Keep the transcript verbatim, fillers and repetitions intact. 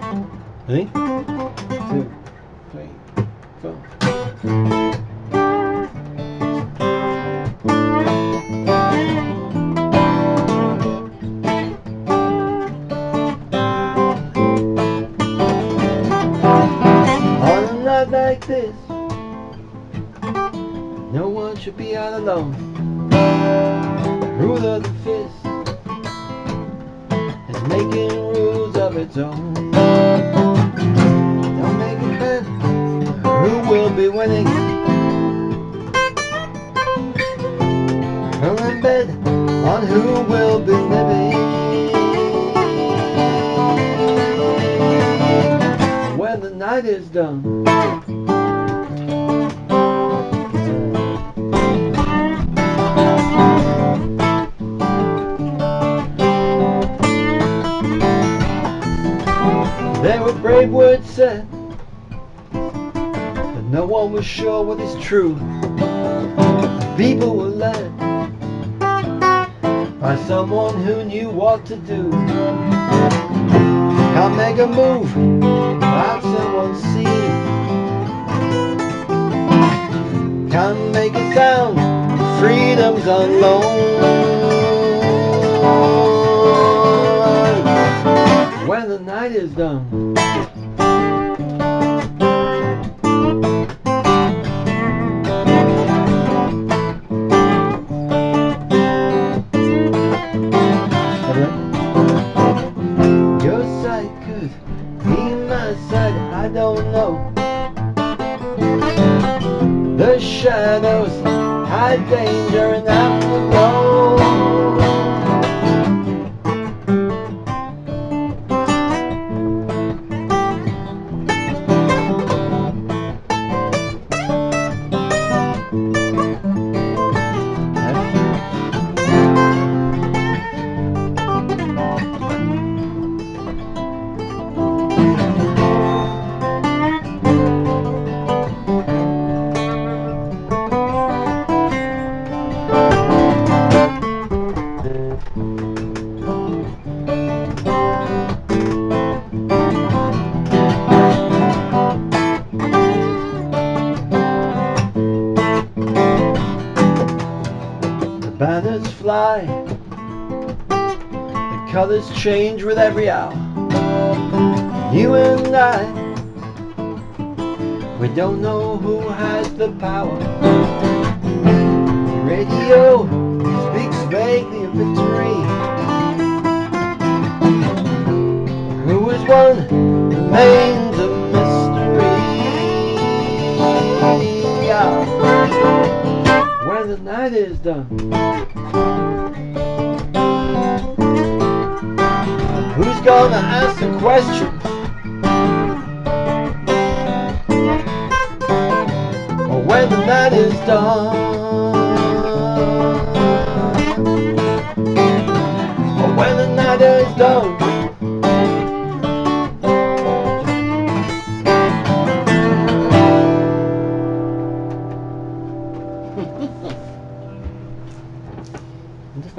Ready? Two, three, four. On a night like this, no one should be out alone. The rule of the fist is making rules of its own. Don't make a bet who will be winning. Don't in bed on who will be living. When the night is done, there were brave words said, but no one was sure what is true. People were led by someone who knew what to do. Can't make a move without someone seeing. Can't make a sound, freedom's on loan. When the night is done, your side could be my side, I don't know. The shadows hide danger and afterglow. Banners fly, the colors change with every hour. You and I, we don't know who has the power. The radio speaks vaguely of victory. Who has won remains a mystery. Yeah. When the night is done, who's gonna ask the question? Or when the night is done, or when the night is done.